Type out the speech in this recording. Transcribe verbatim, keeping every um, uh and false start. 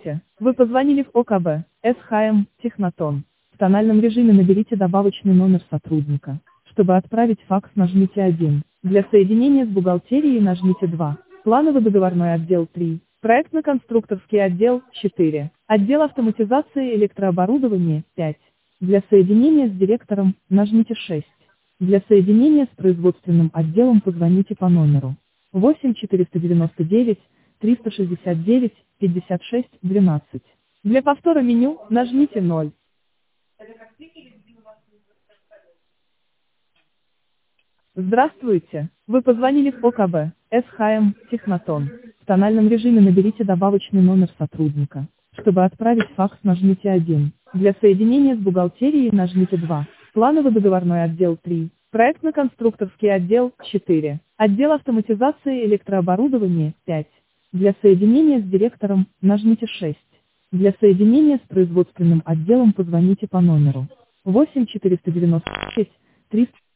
Здравствуйте. Вы позвонили в О К Б, С Х М, Технотон. В тональном режиме наберите добавочный номер сотрудника. Чтобы отправить факс, нажмите один. Для соединения с бухгалтерией нажмите два. Планово-договорной отдел три. Проектно-конструкторский отдел четыре. Отдел автоматизации и электрооборудования пять. Для соединения с директором нажмите шесть. Для соединения с производственным отделом позвоните по номеру восемь четыреста девяносто девять триста шестьдесят девять пятьдесят шесть двенадцать. Для повтора меню нажмите ноль. Здравствуйте. Вы позвонили в О К Б, С Х М, Технотон. В тональном режиме наберите добавочный номер сотрудника. Чтобы отправить факс, нажмите один. Для соединения с бухгалтерией нажмите два. Планово-договорной отдел три. Проектно-конструкторский отдел четыре. Отдел автоматизации и электрооборудования пять. Для соединения с директором нажмите шесть. Для соединения с производственным отделом позвоните по номеру восемь четыреста девяносто девять триста